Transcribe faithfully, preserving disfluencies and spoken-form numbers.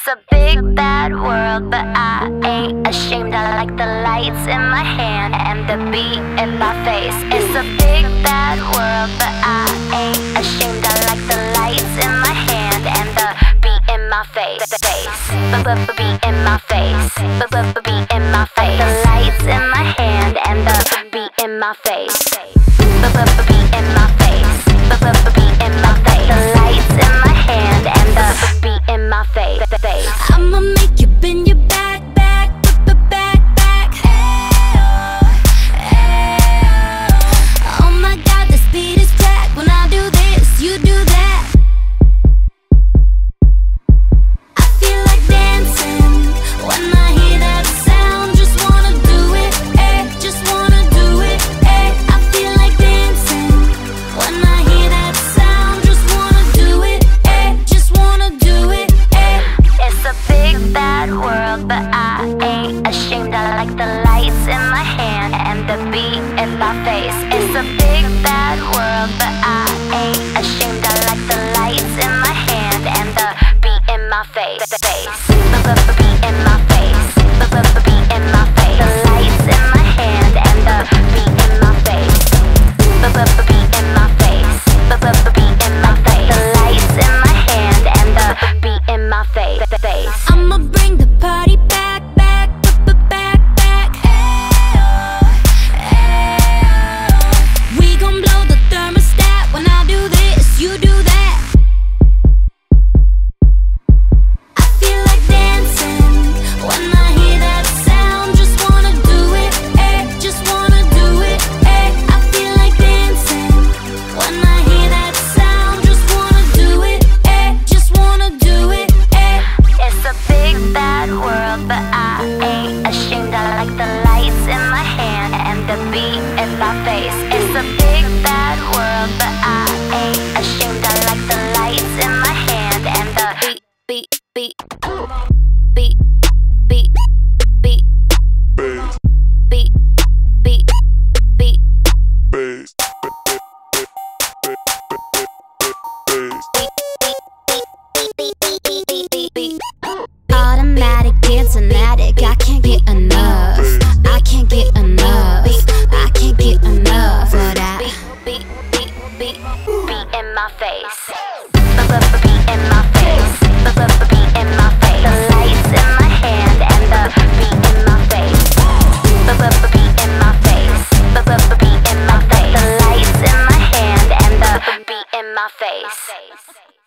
a big bad world, but I ain't ashamed. I like the lights in my hand and the beat in my face. It's a big bad world, but I ain't ashamed. I like the lights in my hand and the beat in my face. Beat in my face. Beat in my face. The lights in my hand and the beat in my face. Beat in my face. Beat in my face. The lights in my hand and the beat in my face. I'ma make you bend your back, back, back, back. Oh my God, the speed is crack. When I do this, you do that. I feel like dancing when I hear that sound. Just wanna do it, eh? Just wanna do it, eh? I feel like dancing when I hear that sound. Just wanna do it, eh? Just wanna do it, eh? It's a big bad world, but I ain't ashamed. I like the lights in my hand and the beat in my face. It's a big bad world, but I ain't ashamed. I like the lights in my hand and the beat in my face. Beat in my face. Beat in my face. The lights in my hand and the beat in my face. Beat in my face. Beat in my face. The lights in my hand and the beat in my face. I'ma bring the party back, back, back, back. We gon' blow the thermostat. When I do this, you do that. I feel like dancing when I hear that sound. Just wanna do it, eh? Just wanna do it, eh? I feel like dancing when I hear that sound. Just wanna do it, eh? Just wanna do it, eh? It's a big bad world, but I ain't ashamed. I like the lights in my hand and the beat in my face. It's a big bad world, but I ain't ashamed. I like the lights in my hand and the beat, beat, beat, beat, beat, beat, beat, beat, beat, Automatic, dancing addict, I can't get enough. I can't get enough. I can't get enough of that. beat, beat, beat, beat in my face. Beat in my face. Beat in my face. The lights in my hand and the beat in my face. Beat in my face. Beat in my face. The lights in my hand and the beat in my face.